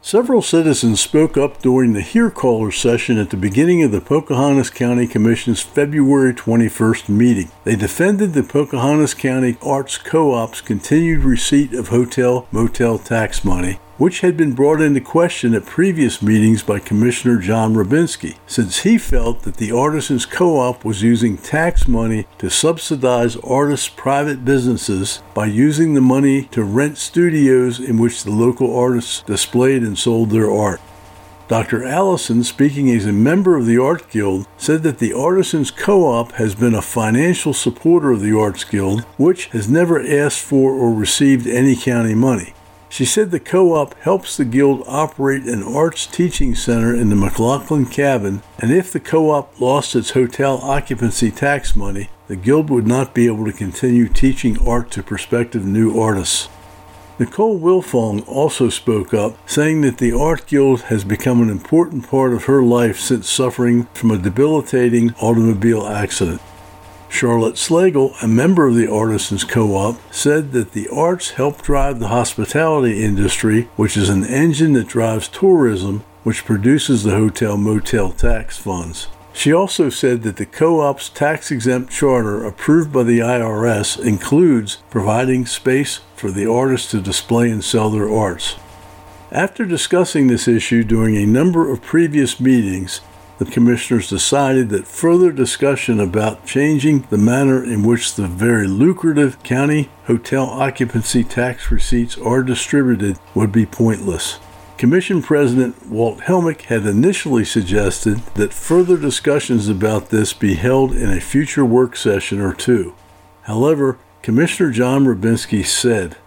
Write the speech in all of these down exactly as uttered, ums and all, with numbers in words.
Several citizens spoke up during the Here Caller session at the beginning of the Pocahontas County Commission's February twenty-first meeting. They defended the Pocahontas County Arts Co-op's continued receipt of hotel motel tax money, which had been brought into question at previous meetings by Commissioner John Rubinski, since he felt that the Artisans Co-op was using tax money to subsidize artists' private businesses by using the money to rent studios in which the local artists displayed and sold their art. Doctor Allison, speaking as a member of the Art Guild, said that the Artisans Co-op has been a financial supporter of the Arts Guild, which has never asked for or received any county money. She said the co-op helps the Guild operate an arts teaching center in the McLaughlin Cabin, and if the co-op lost its hotel occupancy tax money, the Guild would not be able to continue teaching art to prospective new artists. Nicole Wilfong also spoke up, saying that the Art Guild has become an important part of her life since suffering from a debilitating automobile accident. Charlotte Slagle, a member of the Artisans Co-op, said that the arts help drive the hospitality industry, which is an engine that drives tourism, which produces the hotel-motel tax funds. She also said that the co-op's tax-exempt charter approved by the I R S includes providing space for the artists to display and sell their arts. After discussing this issue during a number of previous meetings, the commissioners decided that further discussion about changing the manner in which the very lucrative county hotel occupancy tax receipts are distributed would be pointless. Commission President Walt Helmick had initially suggested that further discussions about this be held in a future work session or two. However, Commissioner John Rubinski said,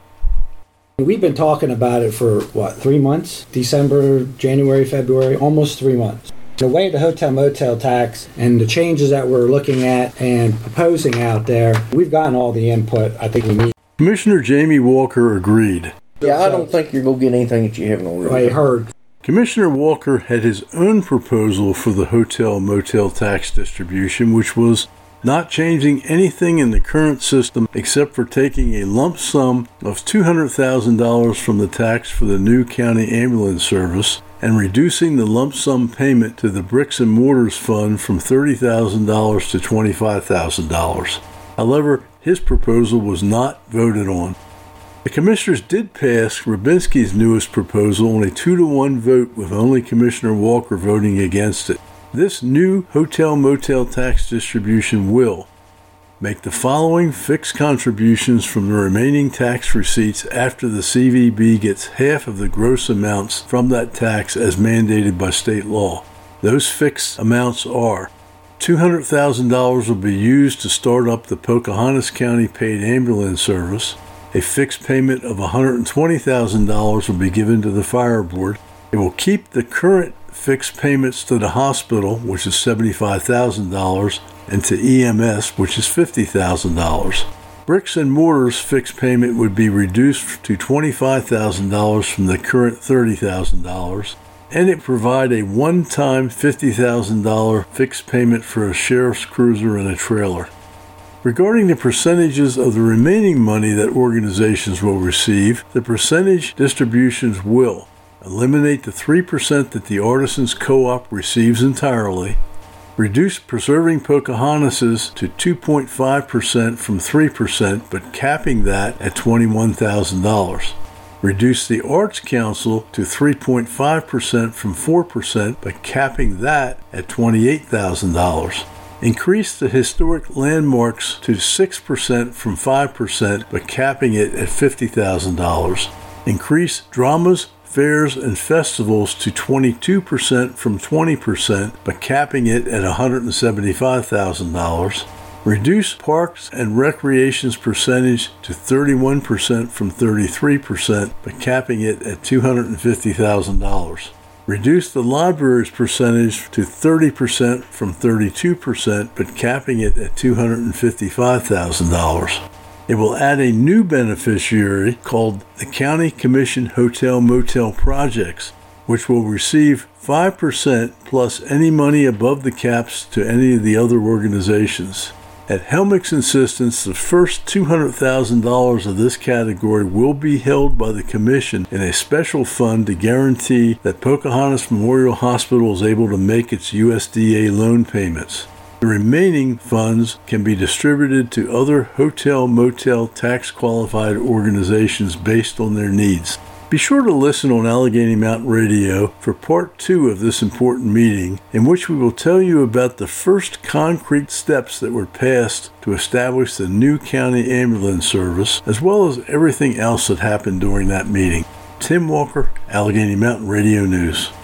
"We've been talking about it for, what, three months? December, January, February, almost three months. The way the hotel motel tax and the changes that we're looking at and proposing out there, we've gotten all the input I think we need." Commissioner Jamie Walker agreed. Yeah, I don't think you're going to get anything that you haven't already I heard. Commissioner Walker had his own proposal for the hotel motel tax distribution, which was not changing anything in the current system except for taking a lump sum of two hundred thousand dollars from the tax for the new county ambulance service and reducing the lump sum payment to the Bricks and Mortars Fund from thirty thousand dollars to twenty-five thousand dollars. However, his proposal was not voted on. The commissioners did pass Rubinski's newest proposal on a two to one vote, with only Commissioner Walker voting against it. This new hotel-motel tax distribution will make the following fixed contributions from the remaining tax receipts after the C V B gets half of the gross amounts from that tax as mandated by state law. Those fixed amounts are two hundred thousand dollars will be used to start up the Pocahontas County Paid Ambulance Service. A fixed payment of one hundred twenty thousand dollars will be given to the Fire Board. It will keep the current fixed payments to the hospital, which is seventy-five thousand dollars, and to E M S, which is fifty thousand dollars. Bricks and Mortars fixed payment would be reduced to twenty-five thousand dollars from the current thirty thousand dollars, and it provide a one-time fifty thousand dollars fixed payment for a sheriff's cruiser and a trailer. Regarding the percentages of the remaining money that organizations will receive, the percentage distributions will eliminate the three percent that the Artisans Co-op receives entirely, reduce Preserving Pocahontas to two point five percent from three percent, but capping that at twenty-one thousand dollars, reduce the Arts Council to three point five percent from four percent, but capping that at twenty-eight thousand dollars, increase the historic landmarks to six percent from five percent, but capping it at fifty thousand dollars, increase dramas, fairs, and festivals to twenty-two percent from twenty percent, but capping it at one hundred seventy-five thousand dollars, reduce parks and recreation's percentage to thirty-one percent from thirty-three percent, but capping it at two hundred fifty thousand dollars. Reduce the library's percentage to thirty percent from thirty-two percent, but capping it at two hundred fifty-five thousand dollars. It will add a new beneficiary called the County Commission Hotel Motel Projects, which will receive five percent plus any money above the caps to any of the other organizations. At Helmick's insistence, the first two hundred thousand dollars of this category will be held by the Commission in a special fund to guarantee that Pocahontas Memorial Hospital is able to make its U S D A loan payments. The remaining funds can be distributed to other hotel-motel tax-qualified organizations based on their needs. Be sure to listen on Allegheny Mountain Radio for part two of this important meeting, in which we will tell you about the first concrete steps that were passed to establish the new county ambulance service, as well as everything else that happened during that meeting. Tim Walker, Allegheny Mountain Radio News.